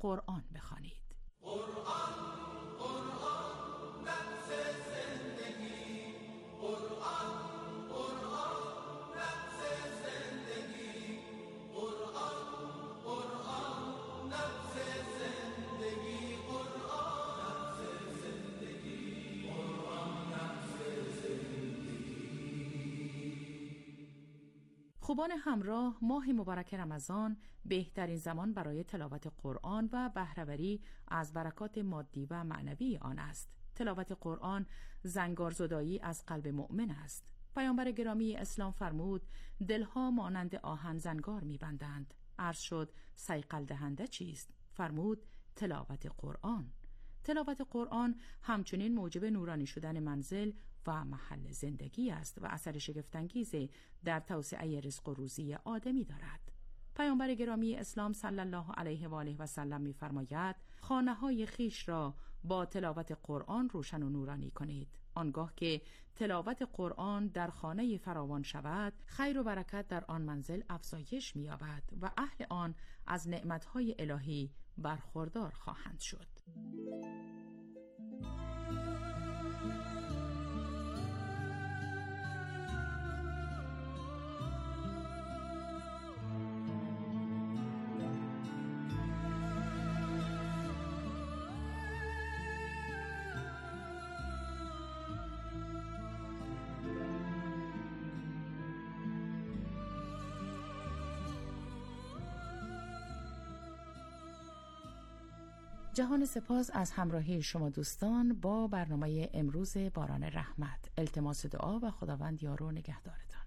قرآن بخوانید. قرآن قرآن نفس زندگی، قرآن قرآن نفس زندگی، قرآن قرآن نفس زندگی، قرآن نفس زندگی، قرآن نفس زندگی. خوبان همراه، ماه مبارک رمضان بهترین زمان برای تلاوت قرآن و بهره‌وری از برکات مادی و معنوی آن است. تلاوت قرآن زنگارزدایی از قلب مؤمن است. پیامبر گرامی اسلام فرمود دلها مانند آهن زنگار می‌بندند. عرض شد صیقل دهنده چیست؟ فرمود تلاوت قرآن. تلاوت قرآن همچنین موجب نورانی شدن منزل و محل زندگی است و اثر شگفت‌انگیزی در توسعه رزق و روزی آدمی دارد. پیامبر گرامی اسلام صلی الله علیه و آله و سلم می‌فرماید خانه‌های خیش را با تلاوت قرآن روشن و نورانی کنید. آنگاه که تلاوت قرآن در خانه فراوان شود، خیر و برکت در آن منزل افزایش می‌یابد و اهل آن از نعمت‌های الهی برخوردار خواهند شد. جهان سپاس از همراهی شما دوستان با برنامه امروز باران رحمت. التماس دعا و خداوند یار و نگهدارتان.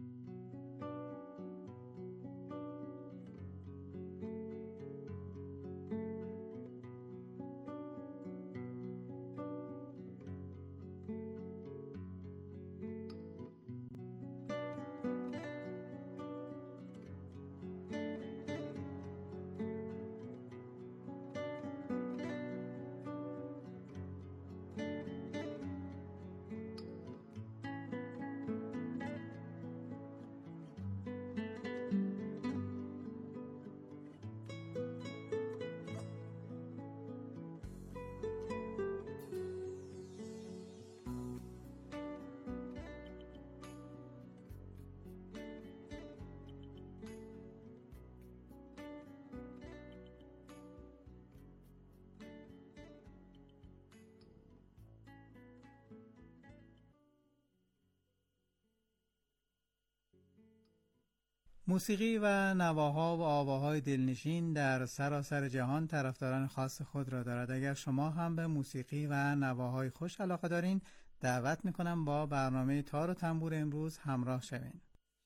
موسیقی و نواها و آواهای دلنشین در سراسر جهان طرفداران خاص خود را دارد. اگر شما هم به موسیقی و نواهای خوش علاقه دارین، دعوت میکنم با برنامه تار و تنبور امروز همراه شوین.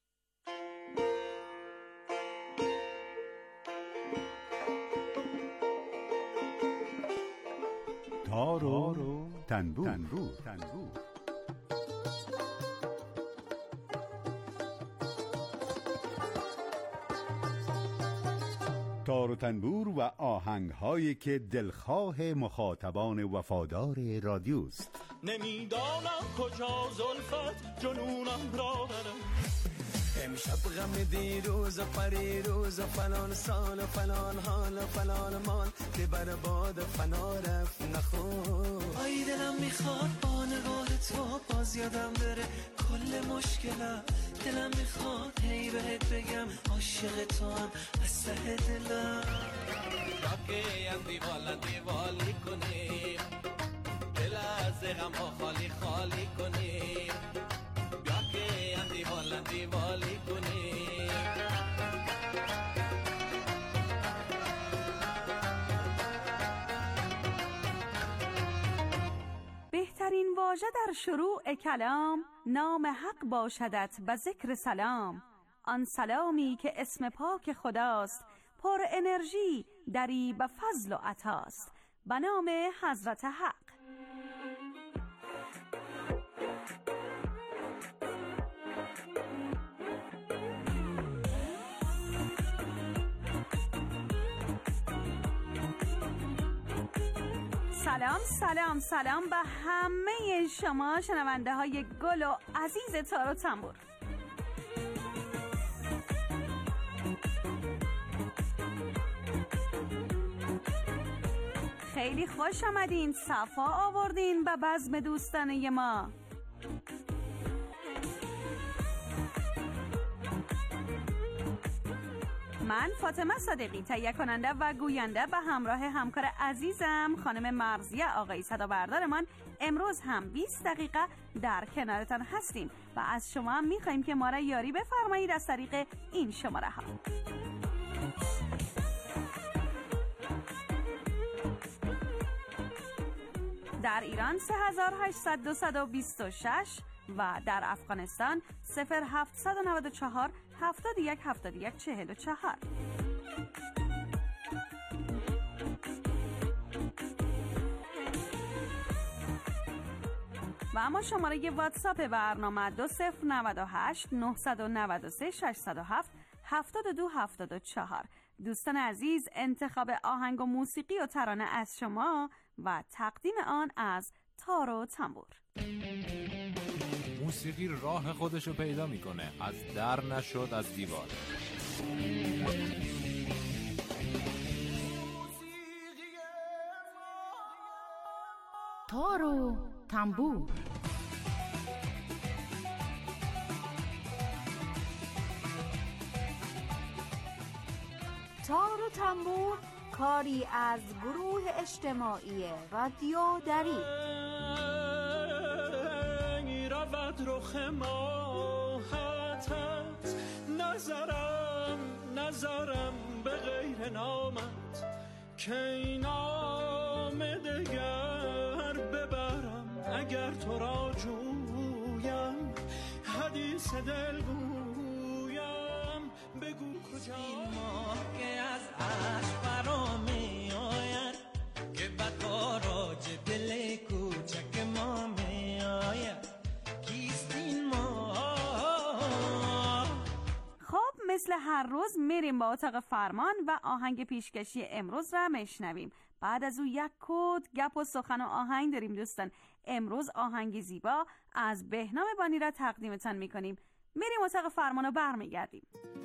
تار و تنبور. تار و تنبور و آهنگ‌هایی که دلخواه مخاطبان وفادار رادیوست. نمیدانم کجا زلفت جنونم را برم، امشب غم دیروز و پریروز و فلان سال و فلان حال و فلان مال که بر باد فنا رفت نخون. آی دلم میخواد با نگاه تو باز یادم بره کل مشکلم، دلم میخواد هی بهت بگم عاشق تو هم از ته دلم. راکه هم دیوالی کنیم، دل از غم ها خالی خالی کنیم، بیا که هم دیوالی کنیم. بهترین واژه در شروع کلام نام حق باشدت و ذکر سلام، آن سلامی که اسم پاک خداست، پر انرژی دری و فضل و عطاست، به نام حضرت حق. سلام سلام سلام به همه شما شنونده های گل و عزیز تار و تنبور. خیلی خوش آمدین، صفا آوردین به بزم دوستانه ما. من فاطمه صادقی، تهیه کننده و گوینده به همراه همکار عزیزم خانم مرضیه آقایی صدابردارمان امروز هم 20 دقیقه در کنارتان هستیم و از شما هم میخواییم که ما را یاری بفرمایید از طریق این شماره ها. در ایران 3800-226 و در افغانستان 0794 71 71 44. و اما شماره واتساپ برنامه 2098 993 607 72 74. دوستان عزیز، انتخاب آهنگ و موسیقی و ترانه از شما و تقدیم آن از تار و تنبور. موسیقی راه خودشو پیدا میکنه، از در نشد از دیوار. تار و تنبور. تار و تنبور کاری از گروه اجتماعی رادیو دری. رود رخ ماهتت، نظرم به غیر نامت، که این نام دگر ببرم اگر تو را جویم، حدیث دل گویم بگو کجا. این ماه که از عشق برا می آید، که بداراج دل کوچک ما می آید. مثل هر روز میریم با اتاق فرمان و آهنگ پیشکشی امروز را میشنویم. بعد از او یک کد گپ و سخن و آهنگ داریم دوستان. امروز آهنگی زیبا از بهنام بانی را تقدیمتان میکنیم. میریم اتاق فرمان و برمیگردیم.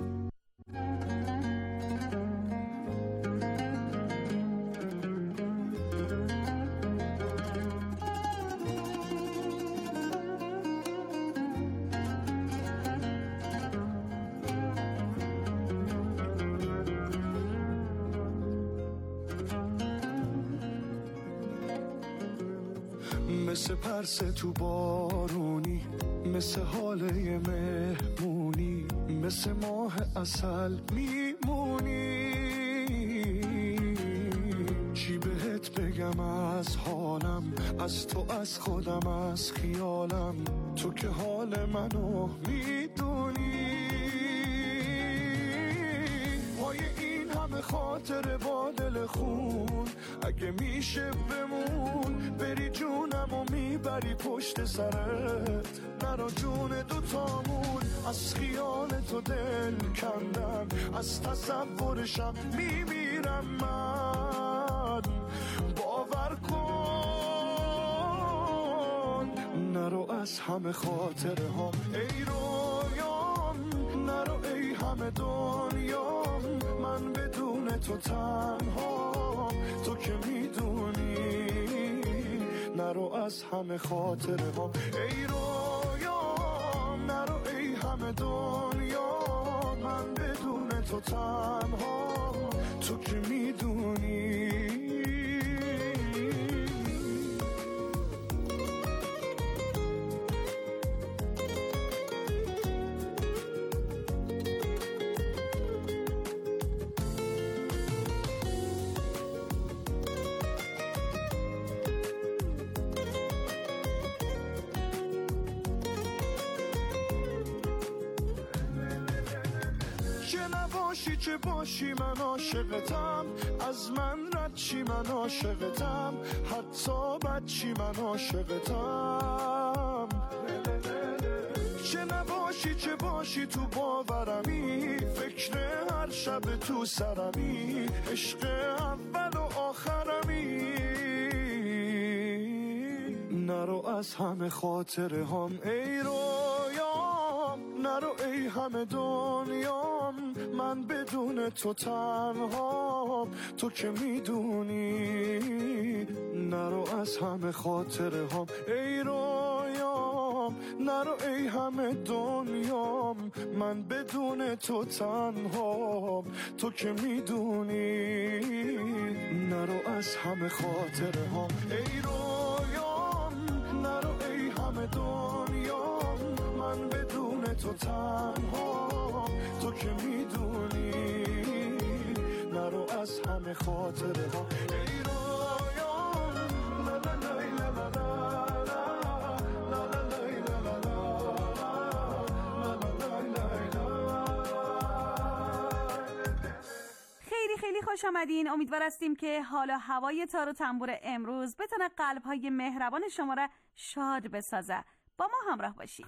مثل پرسه تو بارونی، مثل حاله مهمونی، مثل ماه عسل میمونی. چی بهت بگم از حالم، از تو، از خودم، از خیالم، تو که حال منو میدونی. پای این همه خاطر با دل خون، اگه میشه بمون، بری جونم و میبری پشت سرت، نرا جون دوتامون. از خیال تو دل کندم، از تصورشم میمیرم من. باور کن نرو از همه خاطره ها، ای رویام، نرو ای همه دنیام، من بدون تو تنها، تو که میدونی. نرو از همه خاطره ها، ای رویام، نرو ای همه دنیا، من بدون تو تنها، تو که میدونی. چه باشی من عاشقتم، از من رد چی من عاشقتم، حتی بد چی من عاشقتم. چه نباشی چه باشی تو باورمی، فکر هر شب تو سرمی، عشق اول و آخرمی. نرو از همه خاطره هم ای رویام، نرو ای همه دنیام، من بدون تو تنها، تو که میدونی. نرو از همه خاطره هم ای رویام، نرو ای همه دنیام، من بدون تو تنهام، تو که میدونی. نرو از همه خاطره هم ای رویام، نرو ای همه دنیام، من بدون تو تنهام، تو که میدونی. نرو از همه خاطره ها ای رویام، لا لا لا لا لا. خیلی خوش آمدین. امیدوار هستیم که حالا هوای تار و تنبور امروز بتونه قلب‌های مهربان شما را شاد بسازه. با ما همراه باشید.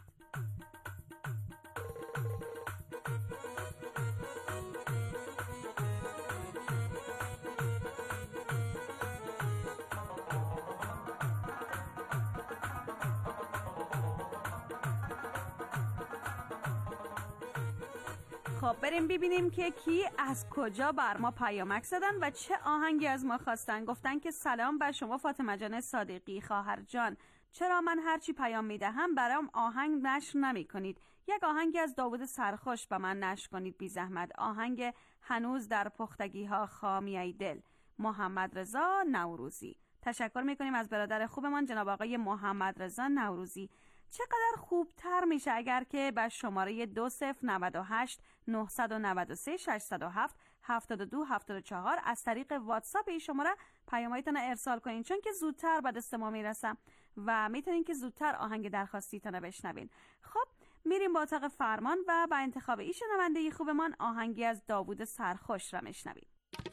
خب بریم ببینیم که کی از کجا بر ما پیامک زدن و چه آهنگی از ما خواستن. گفتن که سلام بر شما فاطمه جان صادقی خواهر جان، چرا من هرچی پیام میدهم برام آهنگ نشر نمی کنید؟ یک آهنگی از داوود سرخوش به من نشر کنید بی زحمت. آهنگ هنوز در پختگی ها خامیای دل. محمد رضا نوروزی. تشکر میکنیم از برادر خوبمان جناب آقای محمد رضا نوروزی. چقدر خوبتر میشه اگر که به شماره 2098 993 607 72 74 از طریق واتساپ این شماره پیامایتون ارسال کنین، چون که زودتر به دست ما میرسم و میتونین که زودتر آهنگ درخواستیتون بشنوین. خب میریم با اتاق فرمان و با انتخاب این شنونده خوبمان آهنگی از داوود سرخوش را میشنویم.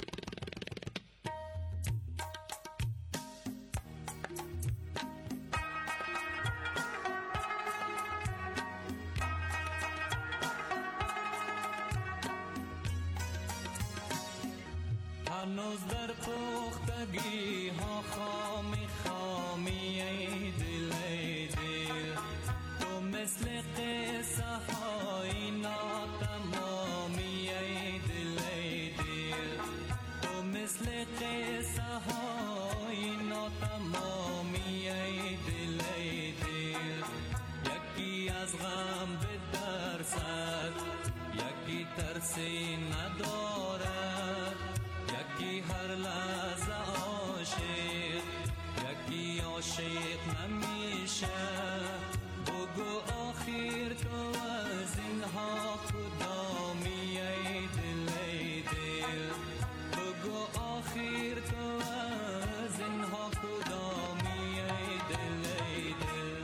هنوز در پختگی ها خامی خامی ای دل ای دل، تو مثل قصه های ناتمامی ای دل ای دل، تو مثل قصه های ناتمامی ای دل ای دل. یکی از غم به درصد، یکی ترسی ندارد، یکی هر لحظه عاشق، یکی عاشق نمیشه. بگو آخر تو از اینها کدامی ای دل ای دل، بگو آخر تو از اینها کدامی ای دل ای دل.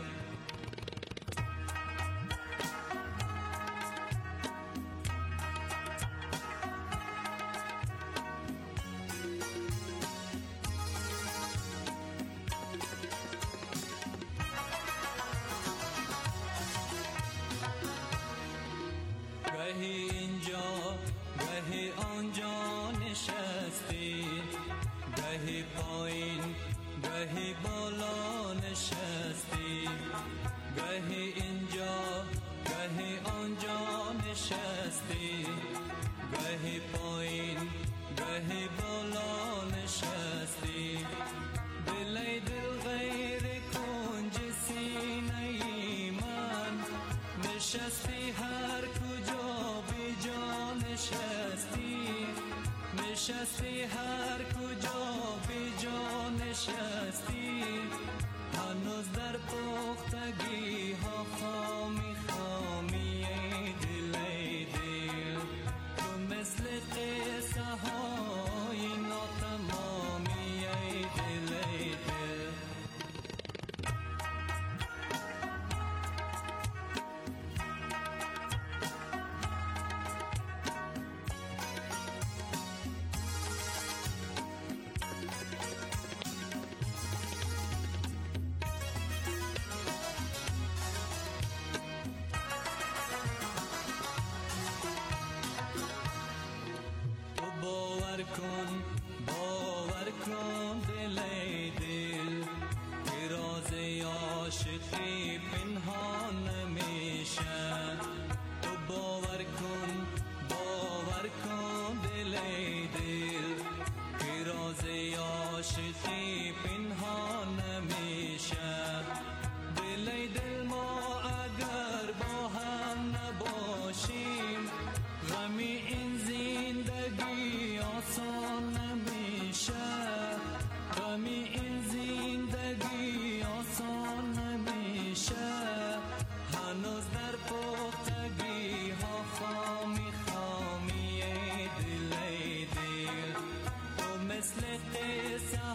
گهی اینجا گهی آنجا نشستی، گهی پایین گهی بالا نشستی، گهی اینجا گهی آنجا نشستی، گهی پایین گهی بالا نشستی. دل ای دل غیر کنج سینه من نشستی، هر کجا بی جا نشستی، نشستی هر کجا بی جا نشستی. هنوز در پختگی ها خامی خامی ای دل ای دل، تو مثل قصه های ناتمامی ای دل ای دل.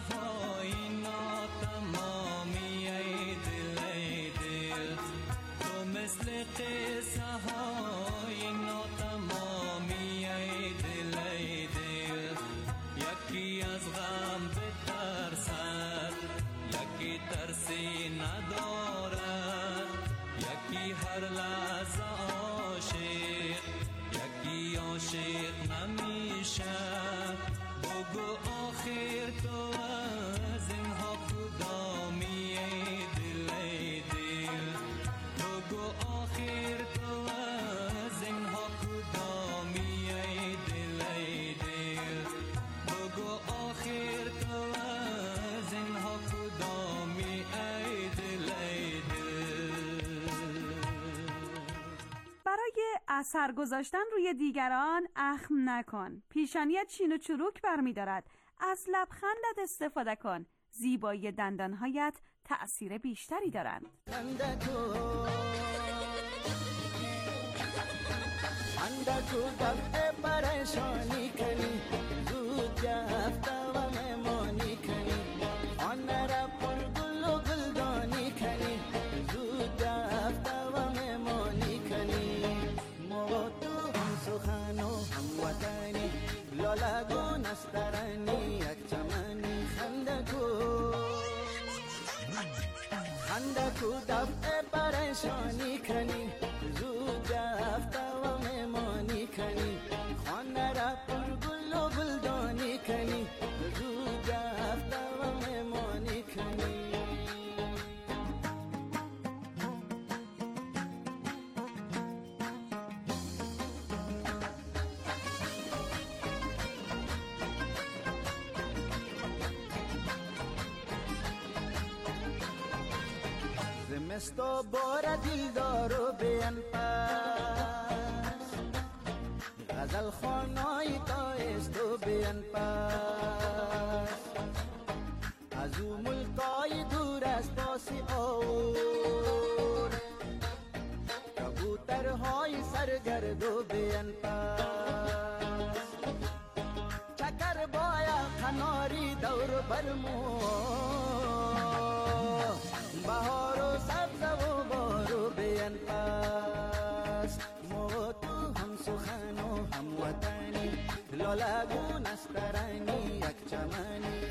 های ناتمامی ای دل تو مثل قصه های ناتمامی ای دل یکی از غم بترسد یکی ترسی ندارد یکی هر لحظه عاشق یکی عاشق نمیشه بگو آخر تو از اینها کدامی ای دل بگو آخر تو از اینها کدامی ای دل بگو آخر تو از اینها کدامی ای دل برای اثر گذاشتن روی دیگران اخم نکن. پیشانیت چین و چروک برمی‌دارد. از لبخندت استفاده کن. زیبایی دندانهایت تأثیر بیشتری دارند. اندکو دفعه پریشانی کنی زود جفته و مهمانی کنی آن را پر گل و گلدانی کنی زود جفته و مهمانی کنی ما تو هم سخن و هم وطنی لالگو نسترانی یک چمنی خندکو دفعه پریشانی کنی زود جفته و مهمانی کنی خانه را پر گل و گلدانی کنی زود جفته و مهمانی کنی زمستو بار دیلدارو بیان پس غزل خانای تایستو بیان پس از او ملکای دور از پاسی اور کبوترهای سرگردو بیان پس چکر بایا کناری دور برمو بهار و سبز و بارو بیان پس ما تو هم سخن و هم وطنی لالگو نسترانی یک چمنی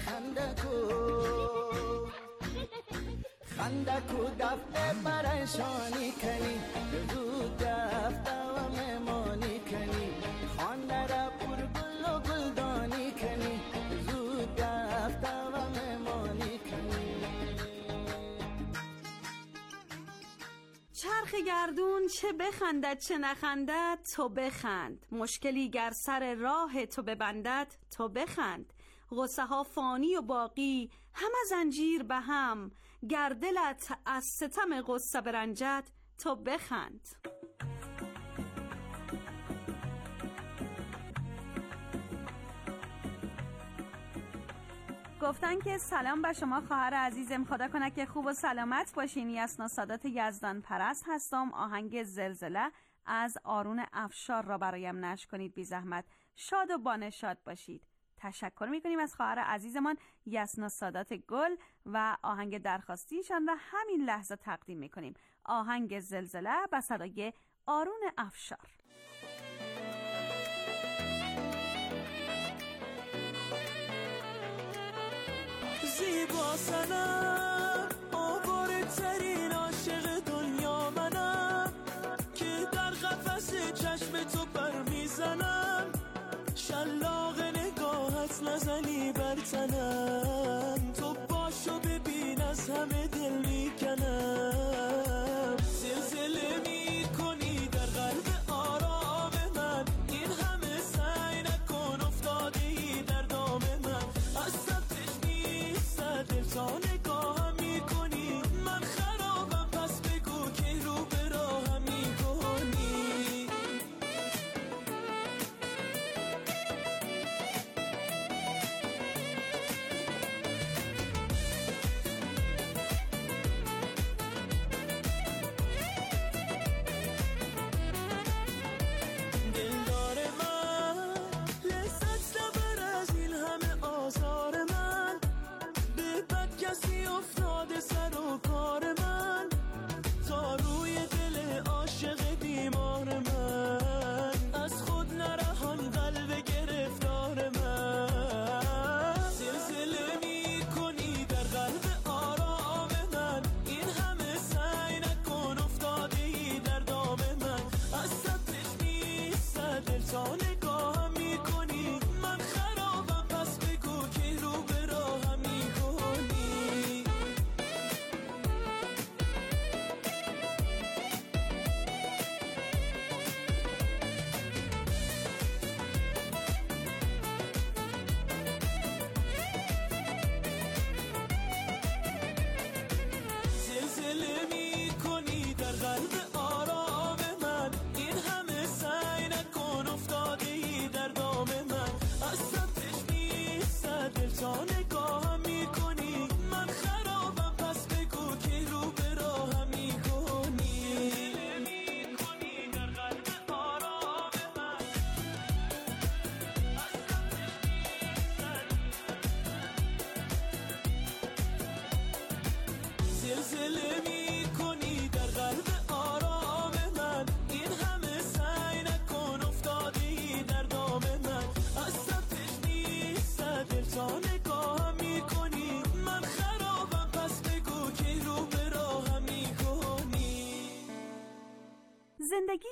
خندکو دفعه پریشانی کنی زود دفته و مهمانی کنی خانه را پر گل و گلدانی کنی زود دفته و مهمانی کنی چرخ گردون چه بخندد چه نخندد تو بخند. مشکلی گر سر راه تو ببندد تو بخند. غصه ها فانی و باقی همه زنجیر به هم. گر دلت از ستم غصه برنجد تو بخند. گفتن که سلام به شما خواهر عزیزم، خدا کنه که خوب و سلامت باشین. یسنا سادات یزدان پرست هستم. آهنگ زلزله از آرون افشار را برایم نشر کنید بی زحمت. شاد و بانشاد باشید. تشکر میکنیم از خواهر عزیزمان یسنا سادات گل و آهنگ درخواستیشان را همین لحظه تقدیم میکنیم. آهنگ زلزله به صدای آرون افشار. زیبا سنم آواره ترین عاشق دنیا منم که در قفس چشم تو پر میزنم شلاق نگاهت نزنی بر تنم تو باشو ببین از همه دل میکنم زلزله میکنی در قلب آرام من این همه سعی نکن افتاده ای در دام من از سبتش دل تا نگاهم میکنی من خرابم پس بگو که رو به راهم میکنی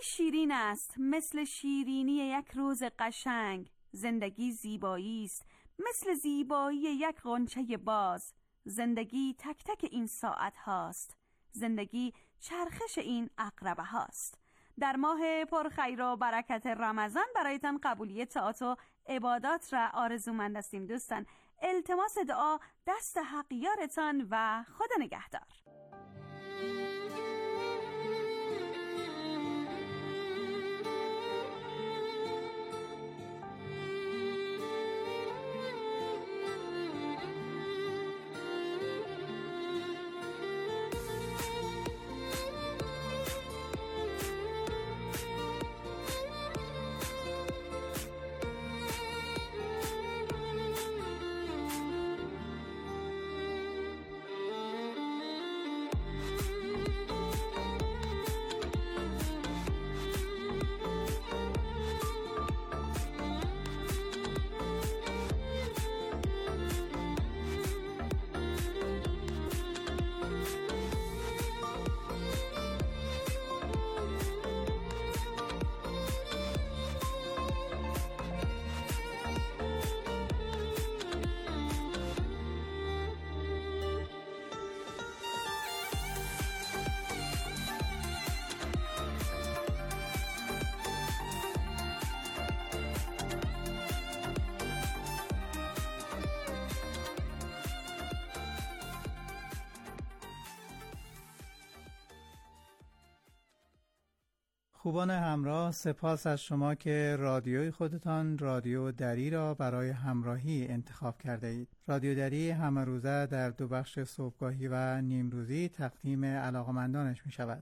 شیرین است مثل شیرینی یک روز قشنگ. زندگی زیبایی است مثل زیبایی یک غنچه باز. زندگی تک تک این ساعت هاست. زندگی چرخش این عقربه هاست. در ماه پرخیر و برکت رمضان برایتان قبولی طاعات و عبادات را آرزومند هستیم دوستان. التماس دعا دست حق یارتان و خدا نگهدار. خوبان همراه، سپاس از شما که رادیوی خودتان رادیو دری را برای همراهی انتخاب کرده اید. رادیو دری همه روزه در دو بخش صبحگاهی و نیمروزی تقدیم علاقمندانش می شود.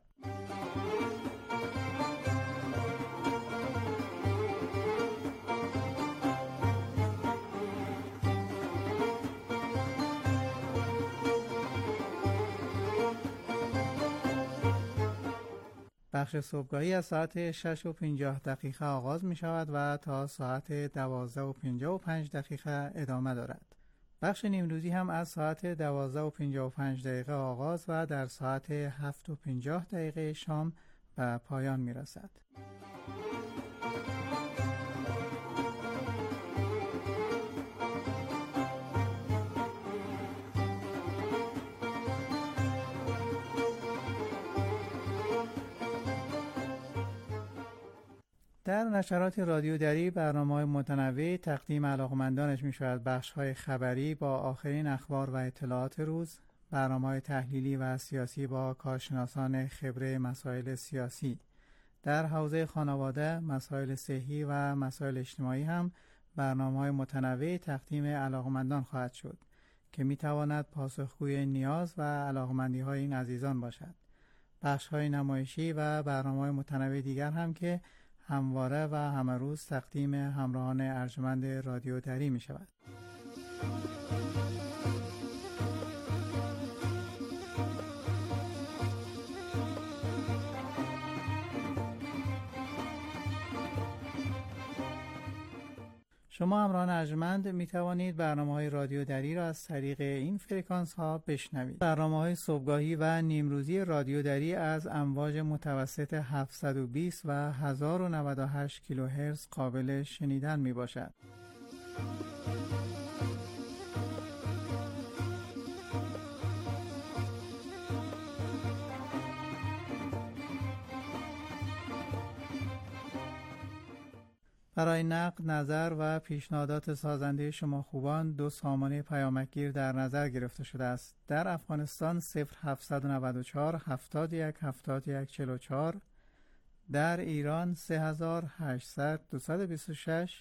بخش صبحگاهی از ساعت 6:50 آغاز می شود و تا ساعت 12:55 ادامه دارد. بخش نیمروزی هم از ساعت 12:55 آغاز و در ساعت 7:50 شام به پایان می رسد. در نشرات رادیو دری برنامه‌های متنوع تقدیم علاقمندانش می شود. بخش‌های خبری با آخرین اخبار و اطلاعات روز، برنامه‌های تحلیلی و سیاسی با کارشناسان خبره مسائل سیاسی. در حوزه خانواده، مسائل صحی و مسائل اجتماعی هم برنامه‌های متنوع تقدیم علاقمندان خواهد شد که می تواند پاسخگوی نیاز و علاقمندی‌های این عزیزان باشد. بخش‌های نمایشی و برنامه‌های متنوع دیگر هم که همواره و همه روز تقدیم همراهان ارجمند رادیو دری می شود. شما همراهان ارجمند می توانید برنامه‌های رادیو دری را از طریق این فرکانس ها بشنوید. برنامه‌های صبحگاهی و نیمروزی رادیو دری از امواج متوسط 720 و 1098 کیلوهرتز قابل شنیدن می باشد. برای نقد، نظر و پیشنهادات سازنده شما خوبان 2 سامانه پیامکگیر در نظر گرفته شده است. در افغانستان 0794 71 71 44، در ایران 3800 226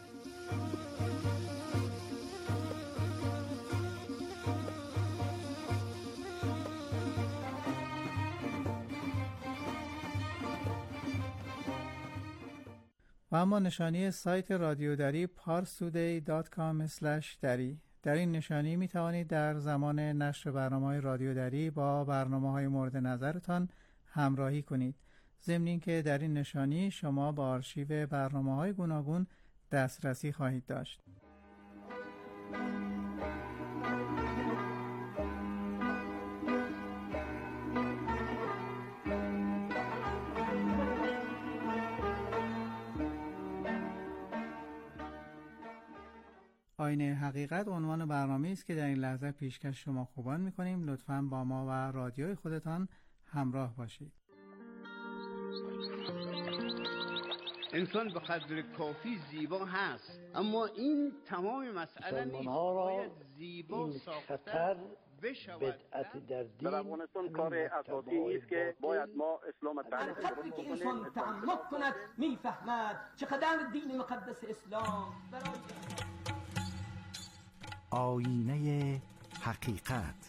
و اما نشانی سایت رادیو دری parstoday.com/dari. در این نشانی می توانید در زمان نشر برنامه‌های رادیو دری با برنامه‌های مورد نظرتان همراهی کنید. ضمن اینکه در این نشانی شما با آرشیو برنامه‌های گوناگون دسترسی خواهید داشت. آینه حقیقت عنوان برنامه است که در این لحظه پیشکش شما خوبان می‌کنیم. لطفاً با ما و رادیوی خودتان همراه باشید. انسان به قدر کافی زیبا هست، اما این تمام مسئله نیست. باید زیبا ساختن بشود. در افغانستان کار اساسی است که باید ما اسلام تعریف کنیم. که انسان تعمق کند میفهمد چقدر دین مقدس اسلام آینه حقیقت.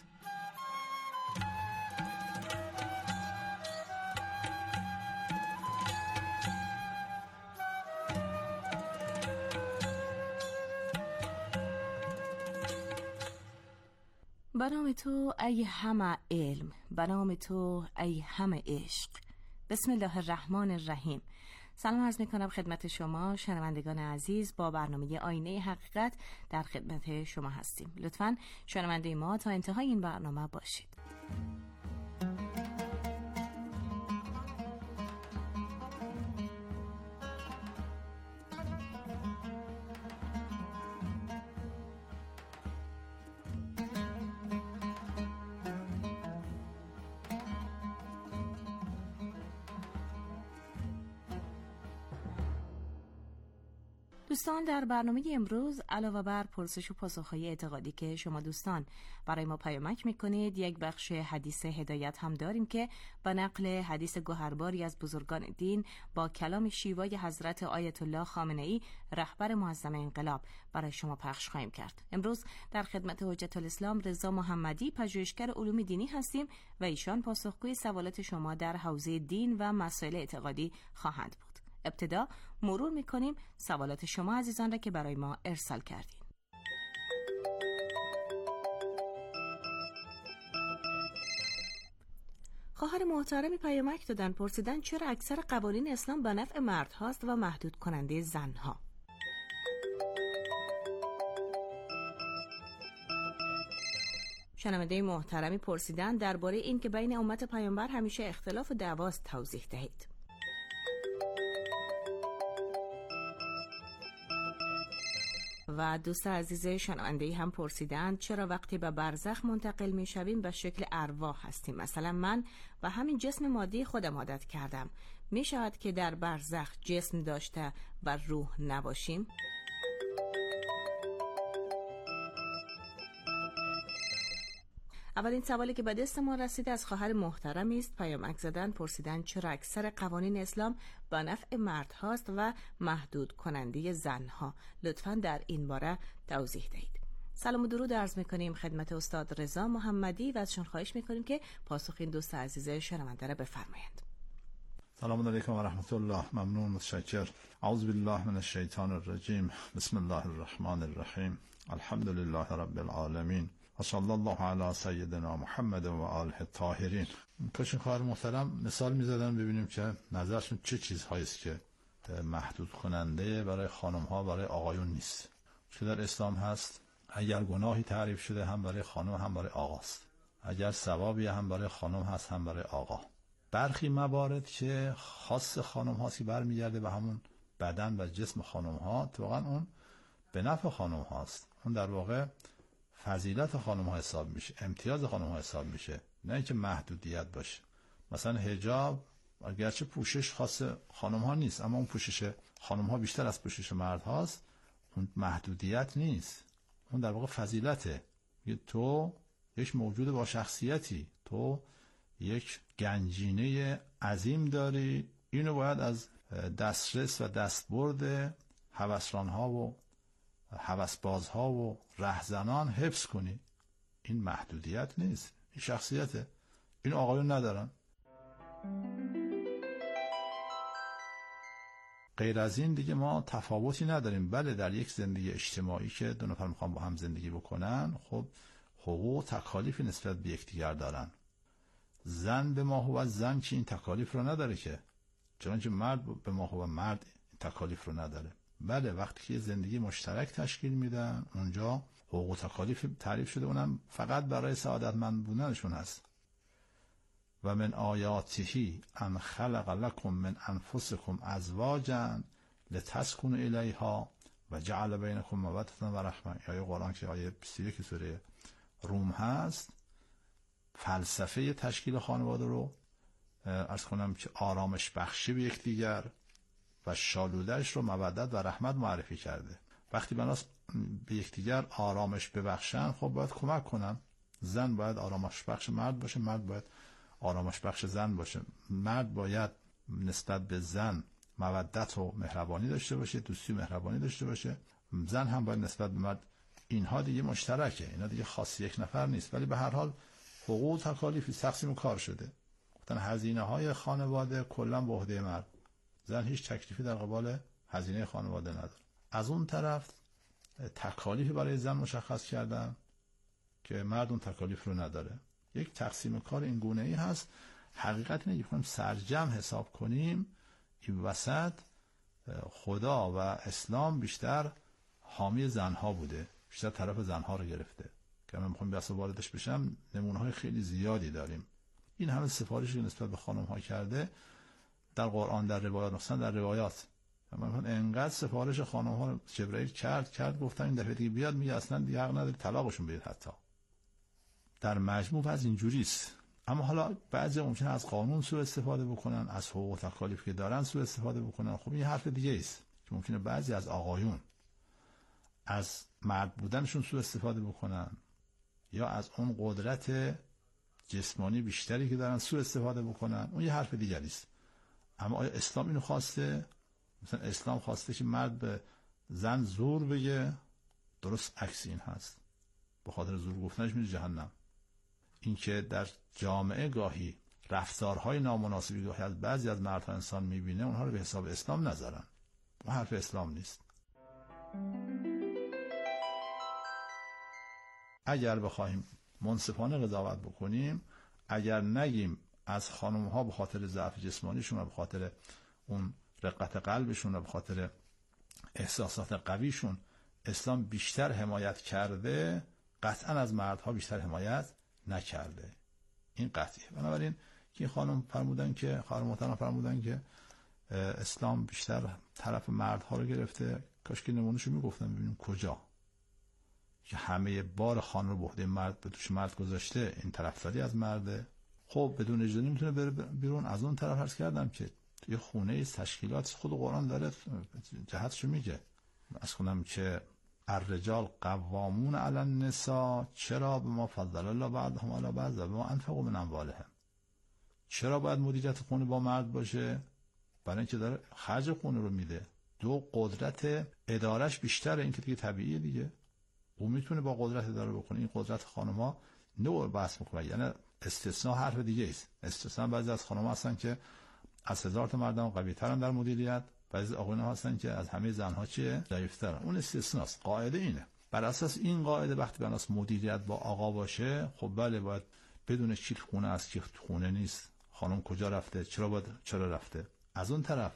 به نام تو ای همه علم، به نام تو ای همه عشق. بسم الله الرحمن الرحیم. سلام عرض میکنم خدمت شما شنوندگان عزیز. با برنامه آینه حقیقت در خدمت شما هستیم. لطفاً شنونده ما تا انتهای این برنامه باشید. دوستان، در برنامه امروز علاوه بر پرسش و پاسخ‌های اعتقادی که شما دوستان برای ما پیامک می‌کنید، یک بخش حدیث هدایت هم داریم که به نقل حدیث گوهرباری از بزرگان دین با کلام شیوای حضرت آیت الله خامنه‌ای رهبر معظم انقلاب برای شما پخش خواهیم کرد. امروز در خدمت حجت الاسلام رضا محمدی، پژوهشگر علوم دینی هستیم و ایشان پاسخگوی سوالات شما در حوزه دین و مسائل اعتقادی خواهند بود. ابتدا مرور میکنیم سوالات شما عزیزان را که برای ما ارسال کردین. خواهر محترمی پیامک دادن، پرسیدن چرا اکثر قوانین اسلام به نفع مرد هاست و محدود کننده زن ها؟ شنونده محترمی پرسیدن درباره این که بین امت پیامبر همیشه اختلاف و دعواست توضیح دهید. و دوست عزیز شنونده‌ای هم پرسیدند چرا وقتی به برزخ منتقل می‌شویم به شکل ارواح هستیم؟ مثلا من و همین جسم مادی خودم عادت کردم، می‌شود که در برزخ جسم داشته و روح نباشیم؟ اولین سوالی که به دست ما رسیده از خواهر محترمی است. پیامک زدن، پرسیدن چرا اکثر قوانین اسلام به نفع مرد هاست و محدود کننده زن ها؟ لطفاً در این باره توضیح دهید. سلام و درود عرض میکنیم خدمت استاد رضا محمدی و ازشون خواهش میکنیم که پاسخ این دوست عزیز شنونده را بفرمایند. سلام علیکم و رحمت الله. ممنون، متشکر. اعوذ بالله من الشیطان الرجیم. بسم الله الرحمن الرحیم. الحمد لله رب العالمین و صلی الله علی سیدنا محمد و آله الطاهرین. کاشون خواهر محترم مثال میزدن ببینیم که نظرشون چه چیزهایی است که محدود کننده برای خانم ها برای آقایون نیست. چه در اسلام هست اگر گناهی تعریف شده هم برای خانم هم برای آقاست، اگر ثوابی هم برای خانم هست هم برای آقا. برخی موارد که خاص خانم هاست که برمیگرده به همون بدن و جسم خانم ها، واقعا اون به نفع خانم هاست، اون در واقع فضیلت خانم ها حساب میشه، امتیاز خانم ها حساب میشه، نه اینکه محدودیت باشه. مثلا حجاب اگرچه پوشش خاص خانم ها نیست، اما اون پوشش خانم ها بیشتر از پوشش مرد هاست، اون محدودیت نیست، اون در واقع فضیلته. تو یک موجود با شخصیتی، تو یک گنجینه عظیم داری، اینو باید از دسترس و دستبرد هوسران ها و هوسبازها و رهزنان حفظ کنی. این محدودیت نیست، این شخصیته. این آقایون ندارن. غیر از این دیگه ما تفاوتی نداریم. بله در یک زندگی اجتماعی که دو نفر میخوان با هم زندگی بکنن، خب حقوق و تکالیفی نسبت به یکدیگر دارن. زن به ما هو زن که این تکالیف رو نداره، که چنانچه مرد به ما هو مرد این تکالیف رو نداره. بله وقتی که زندگی مشترک تشکیل میدن، اونجا حقوق و تکالیف تعریف شده، اونم فقط برای سعادتمند بودنشون هست. و من آیاته ان خلق لکم من انفسکم ازواجا لتسکنوا الیها و جعل بینکم مودة و رحمه، یا قرآن که آیه 21 سوره روم هست، فلسفه تشکیل خانواده رو عرض کنم که آرامش بخشی به یکدیگر و شالودهش رو مودت و رحمت معرفی کرده. وقتی بناس به یکدیگر آرامش ببخشن، خب باید کمک کنن. زن باید آرامش بخش مرد باشه، مرد باید آرامش بخش زن باشه. مرد باید نسبت به زن مودت و مهربانی داشته باشه، دوستی و مهربانی داشته باشه. زن هم باید نسبت به مرد. اینها دیگه مشترکه، اینا دیگه خاص یک نفر نیست، ولی به هر حال حقوق و تکالیفی تقسیم کار شده. گفتن هزینه های خانواده کلا به عهده مرد، زن هیچ تکلیفی در قبال هزینه خانواده نداره. از اون طرف تکالیفی برای زن مشخص کردن که مرد اون تکالیف رو نداره. یک تقسیم کار این گونه ای هست. حقیقت اینه که سرجم حساب کنیم، این وسط خدا و اسلام بیشتر حامی زنها بوده، بیشتر طرف زنها رو گرفته. که من میخوام بحث واردش بشم، نمونه های خیلی زیادی داریم. این همه سفارشی که نسبت به خانم ها کرده در قرآن، در روایات، مثلا در روایات من انقدر سفارش خانم ها جبرائیل کرد گفتن این دفعه دیگه بیاد، میگه اصلا دیگه حق نداری طلاقشون بدید. حتی در مجموع وضع اینجوریست. اما حالا بعضی ممکنه از قانون سوء استفاده بکنن، از حقوق و تکالیفی که دارن سوء استفاده بکنن. خب این حرف دیگه است که ممکنه بعضی از آقایون از مرد بودنشون سوء استفاده بکنن، یا از اون قدرت جسمانی بیشتری که دارن سوء استفاده بکنن. اون یه حرف دیگری است. اما آیا اسلام اینو خواسته؟ مثلا اسلام خواسته که مرد به زن زور بگه؟ درست عکس این هست. به خاطر زور گفتنش میره جهنم. این که در جامعه گاهی رفتارهای نامناسبی گاهی از بعضی از مردها انسان میبینه، اونها رو به حساب اسلام نذارن. اون حرف اسلام نیست. اگر بخوایم منصفانه قضاوت بکنیم، اگر نگیم از خانم ها به خاطر ضعف جسمانیشون و به خاطر اون رقت قلبشون و به خاطر احساسات قویشون اسلام بیشتر حمایت کرده، قطعا از مردها بیشتر حمایت نکرده. این قطعیه. بنابراین که خانم فرمودن که خانم محترم فرمودن که اسلام بیشتر طرف مردها رو گرفته، کاش که نمونهشو میگفتن ببینیم کجا که همه بار خانم رو به عهده مرد به دوش مرد گذاشته. این طرفداری از مرده. خب بدون اجازه نمیتونه بره بیرون. از اون طرف عرض کردم که یه خونه تشکیلات خود قرآن داره جهتشو میگه. از کنم که الرجال قوامون علی النساء، چرا؟ به ما فضل الله بعضهم علی بعض و به ما انفقوا من اموالهم. چرا باید مدیریت خونه با مرد باشه؟ برای اینکه داره خرج خونه رو میده. دو، قدرت ادارش بیشتره. این که دیگه طبیعیه دیگه. او میتونه با قدرت اداره بکنه. این قدرت خانم‌ها نوع بحث میکنه. یعنی استثناء حرف دیگه است. استثناء بعضی از خانم‌ها هستن که از 1000 تا مردم قوی‌ترن در مدیریت، بعضی آقایون هستن که از همه زن‌ها چیه؟ ضعیف‌ترن. اون استثناست. قاعده اینه. بر اساس این قاعده وقتی بناس مدیریت با آقا باشه، خب بله باید بدون کی خونه است کی خونه نیست، خانم کجا رفته، چرا رفته. از اون طرف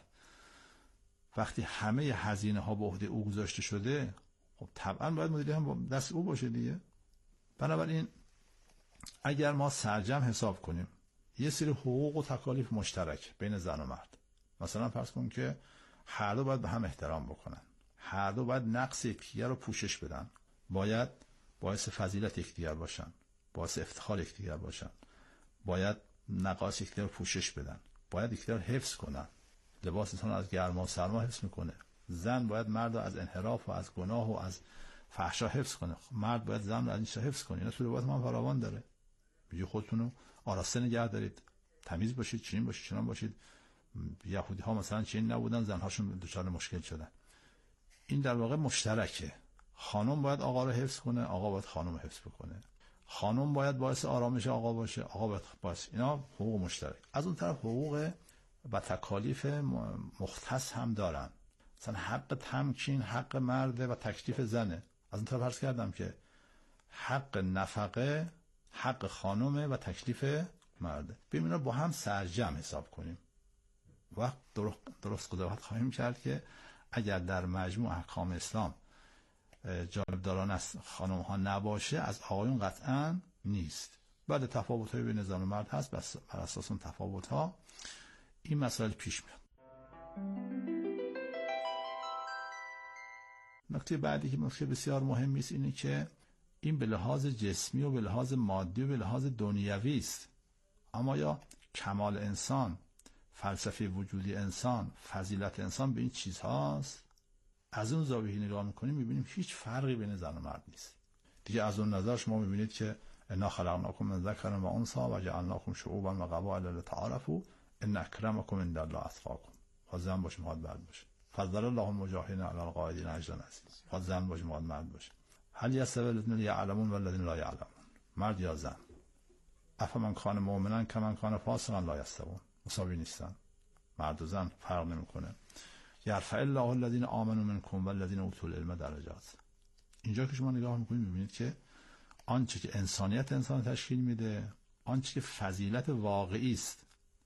وقتی همه هزینه ها به عهده او گذاشته شده، خب طبعا باید مدیریت هم با دست او باشه دیگه. بنابراین اگر ما سرجم حساب کنیم یه سری حقوق و تکالیف مشترک بین زن و مرد، مثلا فرض کن که هر دو باید به هم احترام بکنن، هر دو باید نقص یکدیگر رو پوشش بدن، باید باعث فضیلت یکدیگر باشن، باعث افتخار یکدیگر باشن، باید نقاص یکدیگر رو پوشش بدن، باید یکدیگر حفظ کنن. لباسشون از گرما و سرما حفظ میکنه. زن باید مرد رو از انحراف و از گناه و از فحشا حفظ کنه، مرد باید زن رو از این چیزا حفظ کنه. اینا تو روایت ما فراوان داره. میگه خودتون رو آراسته نگه دارید، تمیز باشید، چنین باشید، چنان باشید. یهودی ها مثلا چنین نبودن، زنهاشون دچار مشکل شدن. این در واقع مشترکه. خانم باید آقا رو حفظ کنه، آقا باید خانم رو حفظ بکنه. خانم باید باعث آرامش آقا باشه، آقا باید باعث. اینا حقوق مشترک. از اون طرف حقوق و تکالیف مختص هم دارن. مثلا حق تمکین حق مرده و تکلیف زنه. از اون طرف عرض کردم که حق نفقه حق خانمه و تکلیف مرده. ببین اینا با هم سرجم حساب کنیم. وقت درست قضاوت خواهیم کرد که اگر در مجموع احکام اسلام جانبداران از خانم ها نباشه، از آقایون قطعا نیست. بعد تفاوت های بین زن و مرد هست، بس بر اساس اون تفاوت ها این مسائل پیش میاد. نکته بعدی که نکته بسیار مهمی است اینه که این به لحاظ جسمی و به لحاظ مادی و به لحاظ دنیوی است. اما یا کمال انسان، فلسفه وجودی انسان، فضیلت انسان به این چیزهاست. از اون زاویه نگاه میکنیم میبینیم هیچ فرقی بین زن و مرد نیست. دیگه از اون نظر شما میبینید که انا خلقناکم من ذکر و انثی و جعلناکم شعوبا و قبائل لتعارفوا ان اکرمکم عند الله اتقاکم. خواهد زن باشه میخواد مرد باشه. فضل الله المجاهدین علی القاعدین اجرا عظیما. خواهد زن باشه میخواد مرد باشه. هل یستوی الذین یعلمون والذین لا یعلمون، مرد یا زن. افمن کان مؤمنا کمن کان فاسقا لا یستوون، مساوی نیستن. مرد و زن فرق نمیکنه. یرفع الله الذین آمنوا منکم والذین اوتوا العلم درجات. اینجا که شما نگاه میکنید میبینید که آنچه که انسانیت انسان تشکیل میده، آنچه که فضیلت واقعی است،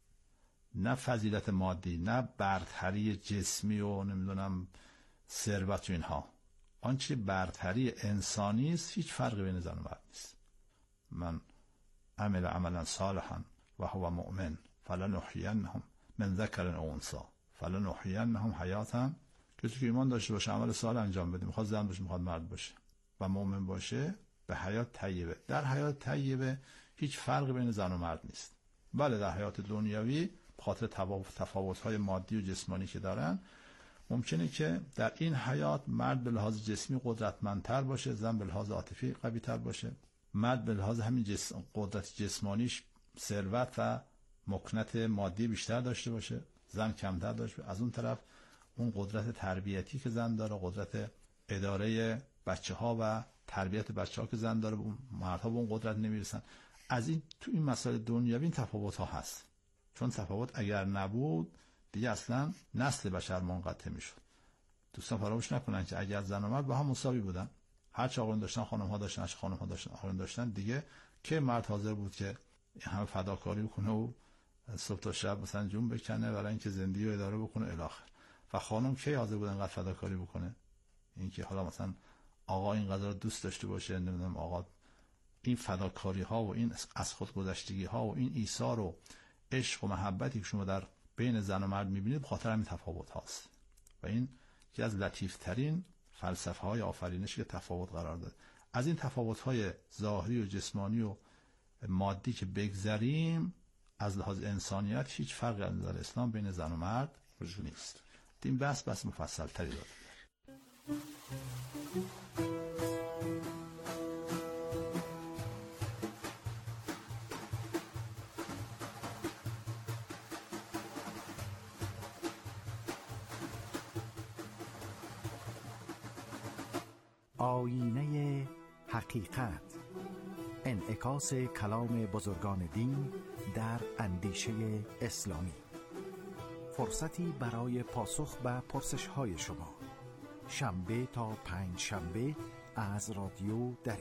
نه فضیلت مادی، نه برتری جسمی و نمیدونم ثروت و اینها، آنچه که برتری انسانی است، هیچ فرقی بین زن و مرد نیست. من عمل عملا صالحا و هو مؤمن فلنحیینهم من ذکر او انثی فلنحیینهم حیاتا. کسی که ایمان داشته باشه عمل صالح انجام بده، میخواد زن باشه میخواد مرد باشه و مؤمن باشه، به حیات طیبه. در حیات طیبه هیچ فرقی بین زن و مرد نیست. بله در حیات دنیوی خاطر تفاوت‌های مادی و جسمانی که دارن ممکنه که در این حیات مرد به لحاظ جسمی قدرتمندتر باشه، زن به لحاظ عاطفی قوی‌تر باشه. مرد به لحاظ همین قدرت جسمانیش ثروت و مکنت مادی بیشتر داشته باشه، زن کمتر داشته باشه. از اون طرف اون قدرت تربیتی که زن داره، قدرت اداره بچه‌ها و تربیت بچه‌ها که زن داره، مردها به اون قدرت نمیرسن. از این تو این مسائل دنیوی این تفاوت‌ها هست. چون تفاوت اگر نبود دیگه اصلا نسل بشر منقطع میشد. دوستان فراموش نکنن که اگر زن و مرد با هم مساوی بودن، هر چه آقایون داشتن خانم‌ها داشتن، هر چه خانم‌ها داشتن آقایون داشتن، دیگه که مرد حاضر بود که همه فداکاری کنه و صبح تا شب مثلا جون بکنه برای اینکه زندگی رو اداره بکنه الی آخر. و خانم کی حاضر بود انقدر فداکاری بکنه؟ اینکه حالا مثلا آقا این قضا رو دوست داشته باشه، نمیدونم آقا این فداکاری ها و این از خود گذشتگی ها و این ایثار و عشق و محبتی که شما در بین زن و مرد میبینید بخاطر همین تفاوت هاست. و این یکی از لطیف ترین فلسفه های آفرینشی که تفاوت قرار داد. از این تفاوت های ظاهری و جسمانی و مادی که بگذریم، از لحاظ انسانیت هیچ فرقی از نظر اسلام بین زن و مرد وجود نیست. این بس مفصل تری داره. آیینه حقیقت، انعکاس کلام بزرگان دین در اندیشه اسلامی. فرصتی برای پاسخ به پرسش‌های شما، شنبه تا پنج شنبه از رادیو دری.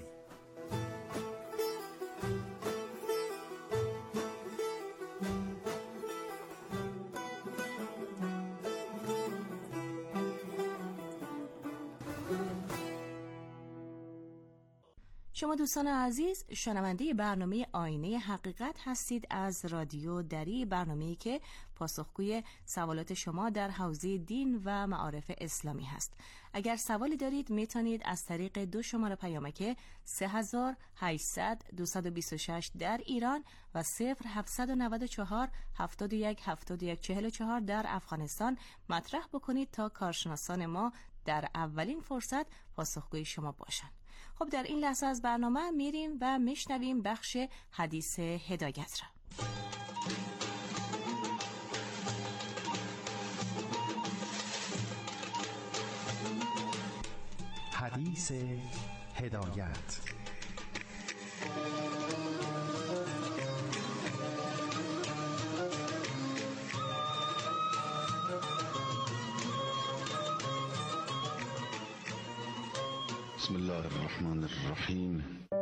شما دوستان عزیز شنونده برنامه آینه حقیقت هستید از رادیو دری، برنامه‌ای که پاسخگوی سوالات شما در حوزه دین و معارف اسلامی هست. اگر سوالی دارید میتونید از طریق 2 شماره پیامک 3800 226 در ایران و 0794 71 71 44 در افغانستان مطرح بکنید تا کارشناسان ما در اولین فرصت پاسخگوی شما باشند. خب در این لحظه از برنامه میریم و میشنویم بخش حدیث هدایت را. حدیث هدایت. بسم الله الرحمن الرحیم.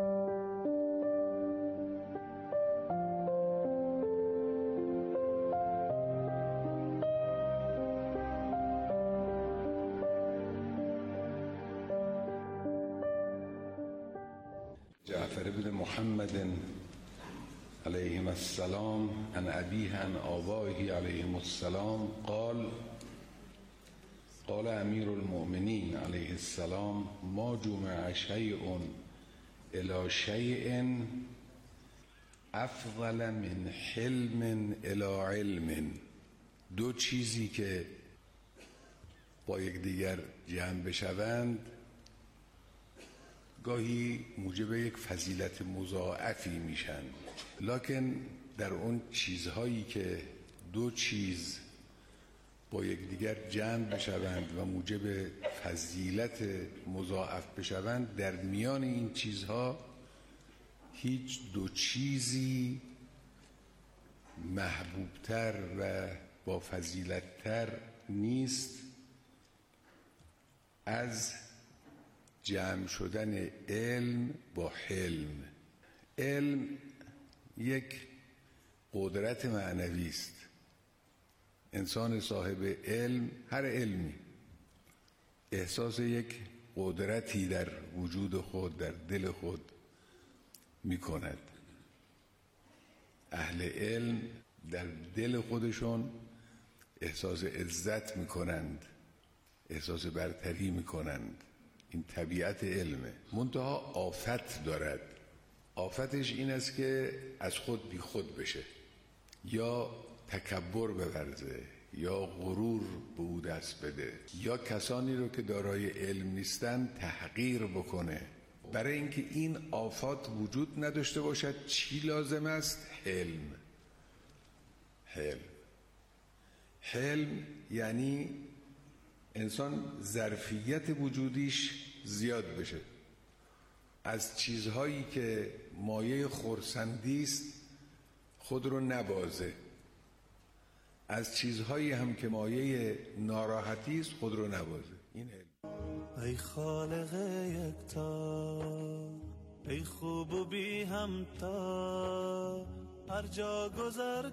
جعفر بن محمد علیهم السلام عن ابیه عن آبائه علیهم السلام قال قال امیر المؤمنین علیه السلام ما جمع شیء الی شیء افضل من حلم الی علم. دو چیزی که با یکدیگر جمع بشوند گاهی موجب یک فضیلت مضاعفی میشن، لکن در اون چیزهایی که دو چیز با یکدیگر جمع بشوند و موجب فضیلت مضاعف بشوند، در میان این چیزها هیچ دو چیزی محبوبتر و با فضیلتتر نیست از جمع شدن علم با حلم. علم یک قدرت معنوی است. انسان صاحب علم، هر علمی، احساس یک قدرتی در وجود خود، در دل خود می کند. اهل علم در دل خودشون احساس عزت می کنند، احساس برتری می کنند. این طبیعت علمه. منتها آفت دارد. آفتش این است که از خود بی خود بشه، یا تکبر بورزه، یا غرور به او دست بده، یا کسانی رو که دارای علم نیستن تحقیر بکنه. برای اینکه این آفات وجود نداشته باشد چی لازم است؟ حلم یعنی انسان ظرفیت وجودیش زیاد بشه، از چیزهایی که مایه خرسندی است خود رو نبازه، از چیزهایی هم که مایه ناراحتی است خود رو نبازه. این علم. ای خالق یکتا، ای خوب و بی همتا، هر جا گذر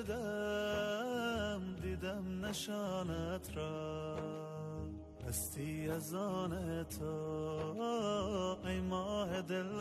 کردم دیدم نشانت را، هستی از آن تو ای ماه دل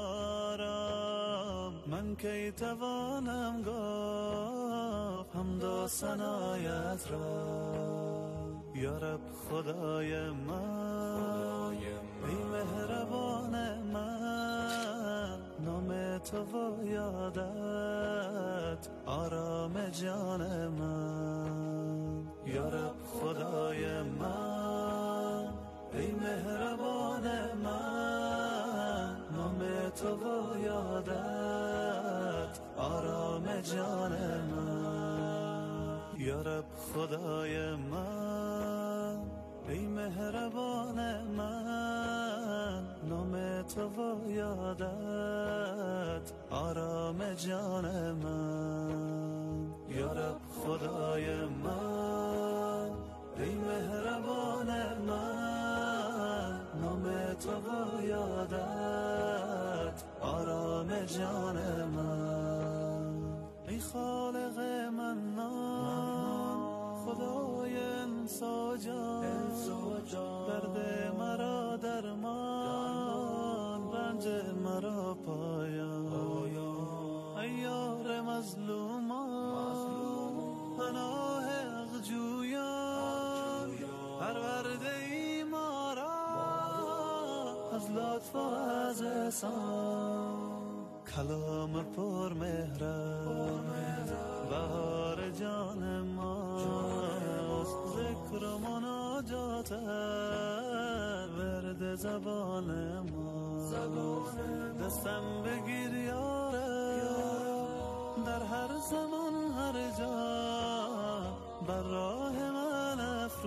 آرام، من کی توانم گفت حمد و ثنایت را. یا رب خدای من، ای مهربان من، نام تو و یادت آرام جان من. یا رب خدای من، ای مهربان من، نام تو و یادت آرام جان من. یا رب خدای من، ای مهربان من، نام تو و یادت آرام جان من. یا رب خدای من، ای مهربان من، نام تو و یادت آرام جان من. ای خالق منان، خدای انسا جان، درد مرا درمان، رنج مرا پایان. ای یار مظلومان، پناه حق جویان، پرورده ای ما را از لطف و از احسان. کلام پر مهرت بهار جان ماست، ذکر و مناجات ورد زبان ما. دستم بگیر یارم، در هر زمان هر جا بر راه من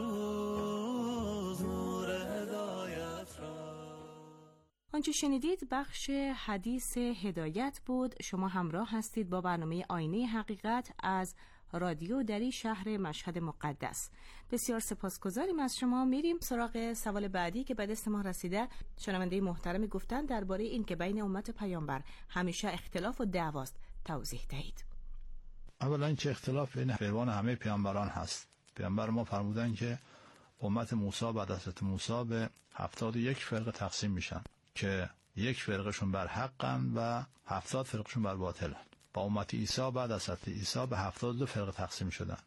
افروز نور هدایت را. آنچه شنیدید بخش حدیث هدایت بود. شما همراه هستید با برنامه آینه حقیقت از رادیو دری شهر مشهد مقدس. بسیار سپاسگزاریم از شما. میریم سراغ سوال بعدی که به دست ما رسیده. شنونده محترمی گفتن درباره این که بین امت پیامبر همیشه اختلاف و دعواست، توضیح دهید. اولا که اختلاف بین پیروان همه پیامبران هست. پیامبر ما فرمودن که امت موسی بعد از حضرت موسی به 71 فرقه تقسیم میشن که یک فرقشون بر حقن و 70 فرقشون بر باطلن. با امت عیسی بعد از حضرت عیسی به 72 فرقه تقسیم شدن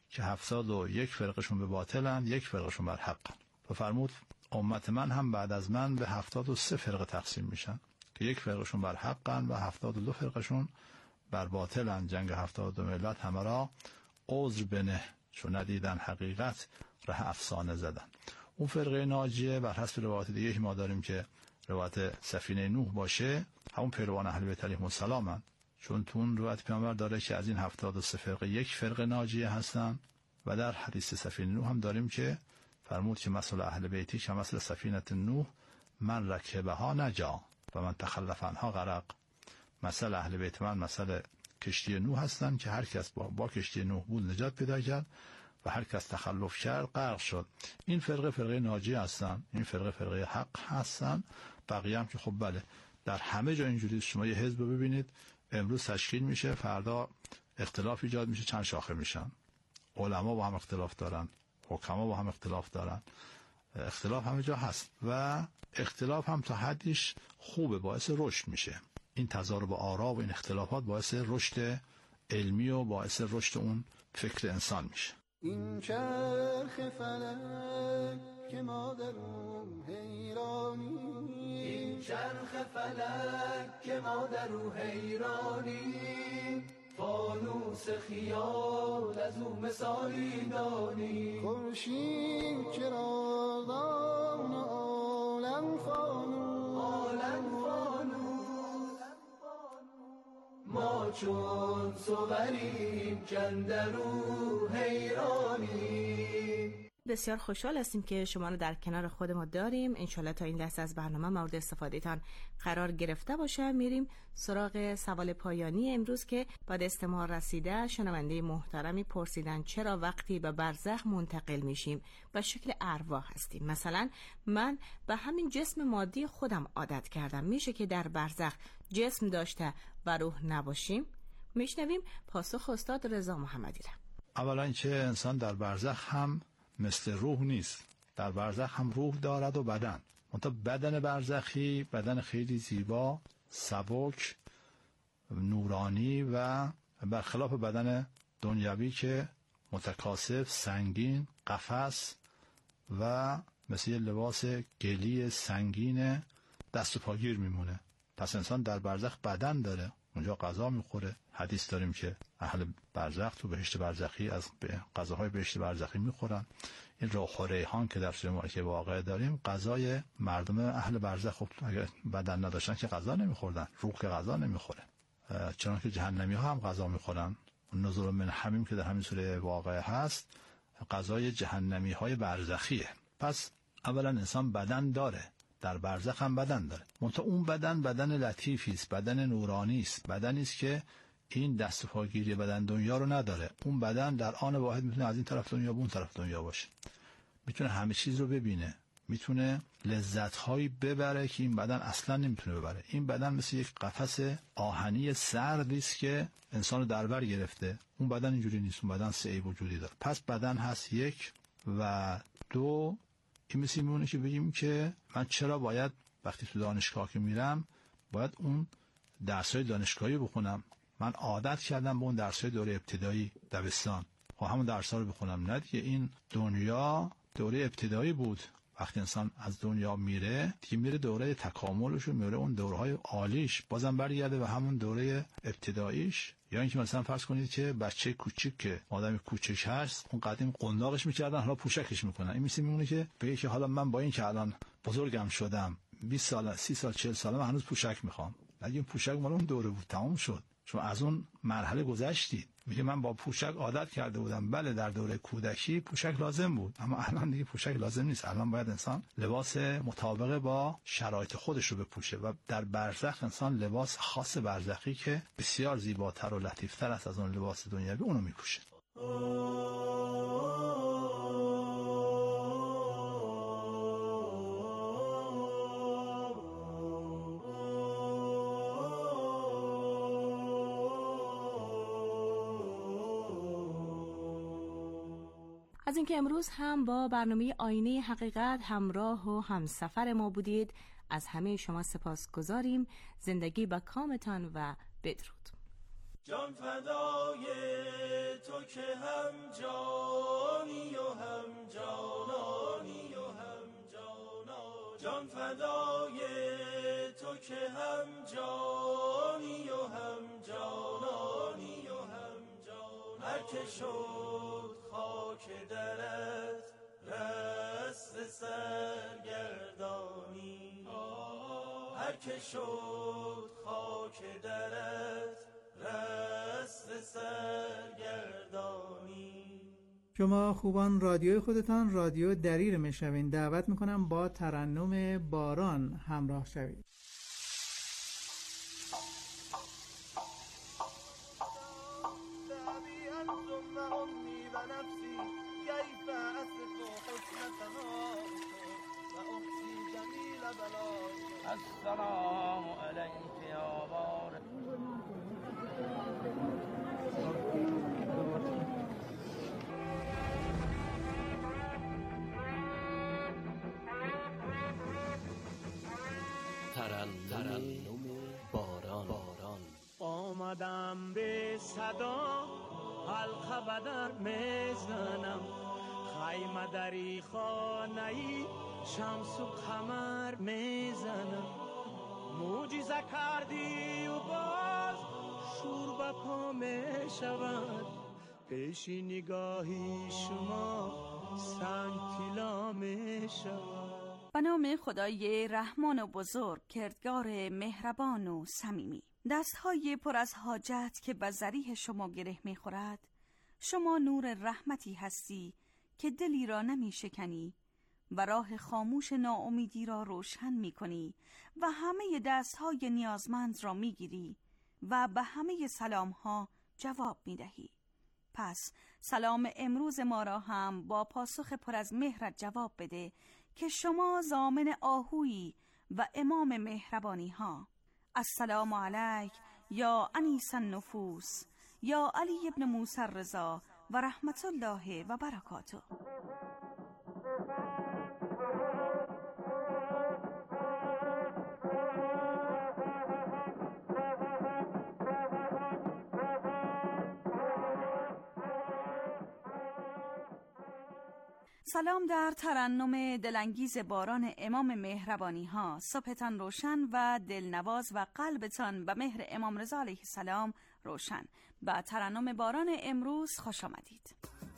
که 71 فرقشون به باطلن، 1 فرقشون بر حقن. و فرمود امت من هم بعد از من به 73 فرقه تقسیم میشن که 1 فرقشون بر حقن و 72 فرقشون بر باطلن. جنگ 72 ملت همه را عذر بنه، چون ندیدن حقیقت ره افسانه زدن. اون فرقه ناجیه بر حسب روایت دیگه که ما داریم که روایت سفینه نوح باشه، همون پیروان اهل بیت علیهم السلام، چون تو اون روایت پیامبر داره که از این 73 فرقه 1 فرقه ناجیه هستن. و در حدیث سفینه نوح هم داریم که فرمود که مثل اهل بیتی که مثل سفینه نوح من رکبها نجا و من تخلف عنها غرق. مثل اهل بیت من مثل کشتی نوح هستن که هر کس با کشتی نوح بود نجات پیدا کرد و هر کس تخلف کرد غرق شد. این فرقه ناجیه هستن، این فرقه حق هستن. بقیه هم که خب بله در همه جا اینجوری، شما یه حزب ببینید امروز تشکیل میشه، فردا اختلاف ایجاد میشه، چند شاخه میشن. علما با هم اختلاف دارن، حکما با هم اختلاف دارن، اختلاف همه جا هست و اختلاف هم تا حدیش خوبه، باعث رشد میشه. این تضارب آرا و این اختلافات باعث رشد علمی و باعث رشد اون فکر انسان میشه. این چرخ فلک که ما در اون حیرانی، این چرخ فلک که ما در اون حیرانی، فانوس خیال از اون مثالی دانی، خورشید چراغان عالم فانوس، عالم فانوس، ما چون صوریم کندرو حیرانی. بسیار خوشحال هستیم که شما رو در کنار خود ما داریم. انشالله تا این لحظه از برنامه مورد استفاده تان قرار گرفته باشه. میریم سراغ سوال پایانی امروز که بعد استماع رسیده شنونده محترمی پرسیدن چرا وقتی به برزخ منتقل میشیم به شکل ارواح هستیم؟ مثلا من به همین جسم مادی خودم عادت کردم، میشه که در برزخ جسم داشته و روح نباشیم؟ میشنویم پاسخ استاد رضا محمدی را. اولا اینکه انسان در برزخ هم مثل روح نیست. در برزخ هم روح دارد و بدن. منتها بدن برزخی بدن خیلی زیبا، سبک، نورانی و برخلاف بدن دنیوی که متکاسف، سنگین، قفس و مثل لباس گلی سنگین دست و پاگیر میمونه. پس انسان در برزخ بدن داره، اونجا غذا میخوره. حدیث داریم که اهل برزخ تو بهشت برزخی از غذاهای بهشت برزخی میخورن. این روح و ریحان که در سوره مبارکه واقع داریم غذای مردم اهل برزخ. خب اگر بدن نداشتن که غذا نمیخوردن، روح که غذا نمیخوره. چنانکه جهنمی ها هم غذا میخورن. نزول من حمیم که در همین سوره واقع هست غذای جهنمی های برزخیه. پس اولا انسان بدن داره، در برزخ هم بدن داره. منتها اون بدن لطیفی است، بدن نورانی است، بدنی است که این دست و پاگیری بدن دنیا رو نداره. اون بدن در آن واحد میتونه از این طرف دنیا به اون طرف دنیا باشه، میتونه همه چیز رو ببینه، میتونه لذت‌هایی ببره که این بدن اصلا نمیتونه ببره. این بدن مثل یک قفس آهنی سردی است که انسان رو در بر گرفته. اون بدن اینجوری نیست، اون بدن سه وجودی داره. پس بدن هست یک. و دو، این مثل میمونه که بگیم که من چرا باید وقتی تو دانشگاه که میرم باید اون درس‌های دانشگاهی بخونم؟ من عادت کردم به اون درس‌های دوره ابتدایی دبستان، خب همون درس‌ها رو بخونم. نه دیگه، این دنیا دوره ابتدایی بود. وقتی انسان از دنیا میره دیگه میره دوره تکاملش و میره اون دوره‌های عالیش، بازم برگرده به همون دوره ابتداییش. یا اینکه مثلا فرض کنید که بچه کوچیک که آدم کوچیک هست، اون قدیم قنداقش می‌کردن، حالا پوشکش میکنن. این میمونه که بگه که حالا من با این که الان بزرگم شدم، 20 سال 30 سال 40 سالم، هنوز پوشک میخوام. اگه این پوشک مال اون دوره بود تمام شد، شما از اون مرحله گذشتید. میگه من با پوشک عادت کرده بودم. بله در دوره کودکی پوشک لازم بود، اما الان دیگه پوشک لازم نیست. الان باید انسان لباس مطابق با شرایط خودش رو بپوشه و در برزخ انسان لباس خاص برزخی که بسیار زیباتر و لطیفتر است از اون لباس دنیوی اونو میپوشه. از اینکه امروز هم با برنامه آینه حقیقت همراه و همسفر ما بودید، از همه شما سپاسگزاریم. زندگی با کامتان و بدرود. جان فدای تو که هم جانی و هم جانانی و هم جانا، جان فدای تو که هم جانی و هم جانانی و هم جانا. هر که شد خاک درت رست سرگردانی، هر که شد خاک درت رست سرگردانی. شما خوبان رادیوی خودتان رادیو دری رو میشنوین. دعوت میکنم با ترنم باران همراه شوید. السلام علیک یا بار ترنم باران. آمدم به صدا حلقه بدر میزنم، خیمه دری خانه‌ای شمس و قمر میزنم. معجزه کردی و باز شور به پا میشود، پیش نگاهی شما سنگ طلا میشود. به نام خدای رحمان و بزرگ، کردگار مهربان و صمیمی. دستهای پر از حاجت که به ذریح شما گره میخورد، شما نور رحمتی هستی که دلی را نمی شکنی و راه خاموش ناامیدی را روشن می کنی و همه دستهای نیازمند را می گیری و به همه سلامها جواب می دهی. پس سلام امروز ما را هم با پاسخ پر از مهرت جواب بده که شما ضامن آهویی و امام مهربانی ها. السلام علیک یا انیس النفوس یا علی ابن موسی الرضا و رحمت الله و برکاته. سلام در ترنم دلانگیز باران امام مهربانی ها. صبحتان روشن و دلنواز و قلبتان به مهر امام رضا علیه السلام روشن. به ترنم باران امروز خوش آمدید.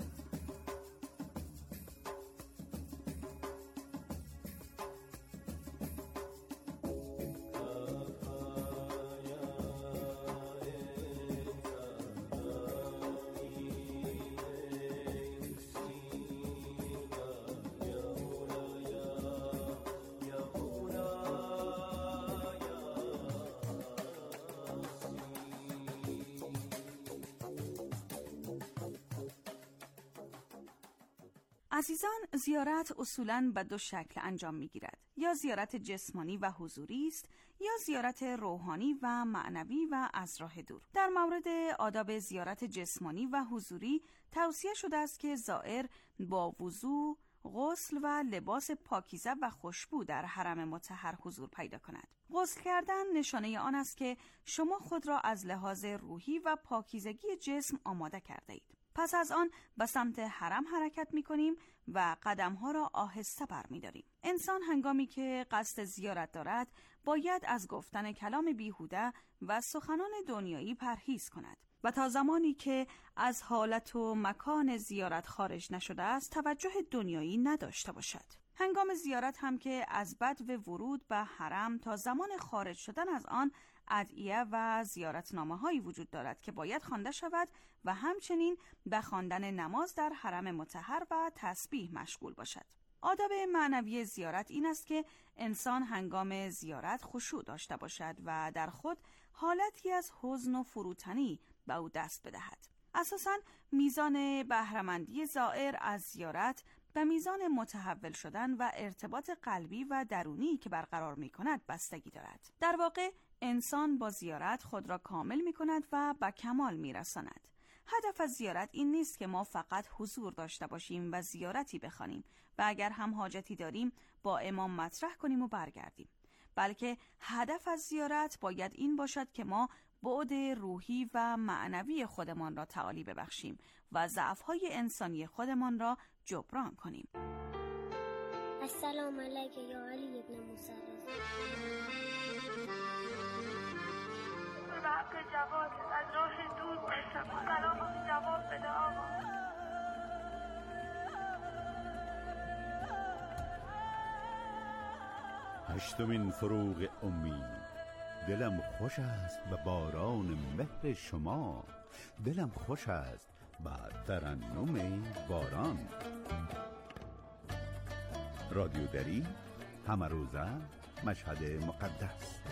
عزیزان، زیارت اصولاً به دو شکل انجام می‌گیرد. یا زیارت جسمانی و حضوری است یا زیارت روحانی و معنوی و از راه دور. در مورد آداب زیارت جسمانی و حضوری توصیه شده است که زائر با وضو، غسل و لباس پاکیزه و خوشبو در حرم مطهر حضور پیدا کند. غسل کردن نشانه آن است که شما خود را از لحاظ روحی و پاکیزگی جسم آماده کرده اید. پس از آن به سمت حرم حرکت می کنیم و قدمها را آهسته بر می داریم. انسان هنگامی که قصد زیارت دارد باید از گفتن کلام بیهوده و سخنان دنیایی پرهیز کند و تا زمانی که از حالت و مکان زیارت خارج نشده است توجه دنیایی نداشته باشد. هنگام زیارت هم که از بدو ورود به حرم تا زمان خارج شدن از آن ادعیه و زیارتنامه هایی وجود دارد که باید خوانده شود و همچنین به خواندن نماز در حرم مطهر و تسبیح مشغول باشد. آداب معنوی زیارت این است که انسان هنگام زیارت خشوع داشته باشد و در خود حالتی از حزن و فروتنی به او دست بدهد. اساساً میزان بهره‌مندی زائر از زیارت به میزان متحول شدن و ارتباط قلبی و درونی که برقرار می کند بستگی دارد. در واقع انسان با زیارت خود را کامل می کند و به کمال می رساند. هدف از زیارت این نیست که ما فقط حضور داشته باشیم و زیارتی بخوانیم و اگر هم حاجتی داریم با امام مطرح کنیم و برگردیم، بلکه هدف از زیارت باید این باشد که ما بعد روحی و معنوی خودمان را تعالی ببخشیم و ضعف‌های انسانی خودمان را جبران کنیم. السلام علیک یا علی ابن موسی به حق جواد از راه دور باشم سلام جواد بده آقا. هشتمین فروغ امید. دلم خوش است به باران مهر شما، دلم خوش است به ترنم باران. رادیو دری، همه روزه، مشهد مقدس.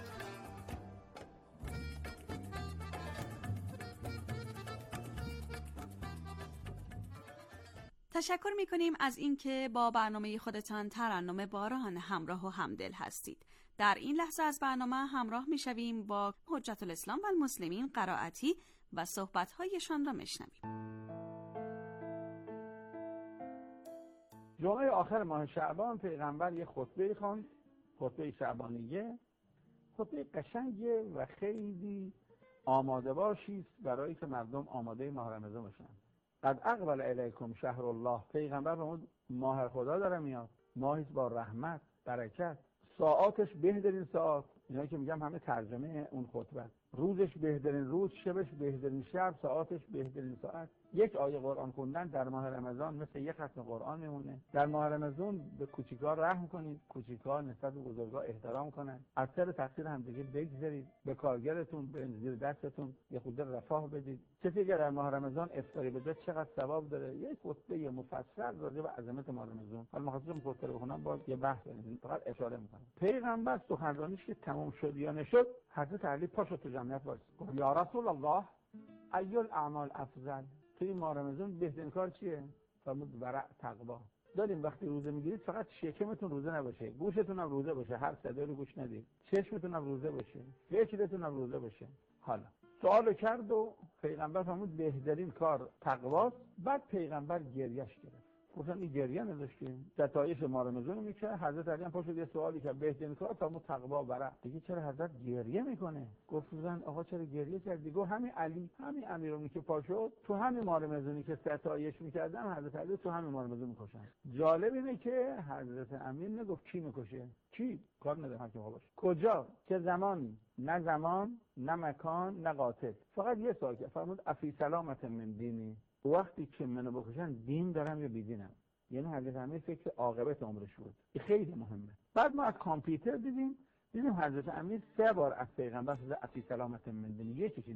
تشکر می‌کنیم از اینکه با برنامه خودتان ترنم باران همراه و همدل هستید. در این لحظه از برنامه همراه می‌شویم با حجت الاسلام و المسلمین قرائتی و صحبت‌هایشان را میشنویم. جمعه آخر ماه شعبان پیغمبر یه خطبه خواند، خطبه شعبانیه، خطبه قشنگه و خیلی آماده باشید برای که مردم آماده ماه رمضان باشن. قد اقبل الیکم شهر الله. پیغمبر فرمود ماه خدا داره میاد، ماهی با رحمت، برکت، ساعاتش بهترین ساعات، اینا که میگم همه ترجمه اون خطبه. روزش بهترین روز، شبش بهترین شب، ساعتش بهترین ساعت. یک آیه قرآن خوندن در ماه رمضان مثل یک ختم قرآن میمونه. در ماه رمضان به کوچیک‌ها رحم کنید، کوچیک‌ها نسبت به بزرگ‌ها احترام کنن، از سر تقصیر همدیگه بگذرید، به کارگرتون به زیر دستتون یه خود رفاه بدید. کسی که در ماه رمضان افطاری بده چقدر ثواب داره. یک خطبه مفصل راجع به عظمت ماه رمضان. حالا مخاطبم خطبه بخونم باز یه بحث بدیم، فقط اشاره می‌کنم. پیغمبر سخنرانیش که تمام شد یا نشد، حضرت علی پاشو تو جمعیت وایس. یا رسول الله ای الاعمال افضل. توی ماه رمضان بهترین کار چیه؟ فرمود ورع، تقوا. داریم وقتی روزه میگیرید فقط شکمتون روزه نباشه، گوشتون هم روزه باشه، هر صدایی رو گوش ندید، چشمتون هم روزه باشه، فکرتون هم روزه باشه. حالا سوال کرد و پیغمبر فرمود بهترین کار تقواست. بعد پیغمبر گریهش گرفت. گفتن این گریه نداشتیم، ستایش ماه رمضان میکنه. حضرت علی هم پاشد یه سوالی که بهترین کار فرمود تقوا ورع. دیگه چرا حضرت گریه میکنه؟ گفتن آقا چرا گریه کردی؟ گفت همین علی، همین امیرانی که پاشد تو همین ماه رمضانی که ستایش میکردن، حضرت علی تو همین ماه رمضان میکشن. جالب اینه که حضرت امیر نگفت کی میکشه، کی کار نداره حکیم باشه، کجا، چه زمانی، نه زمان نه مکان نه قاتل. فقط یه سوال کرد، فرمود افی سلامت من دینی. وقتی که منو بکشن دین دارم یا بیدینم؟ یعنی حضرت امیر فکر عاقبت عمرش بود. این خیلی مهمه. بعد ما از کامپیوتر دیدیم حضرت امیر 3 بار از پیغمبر افی سلامت من دینی. یکی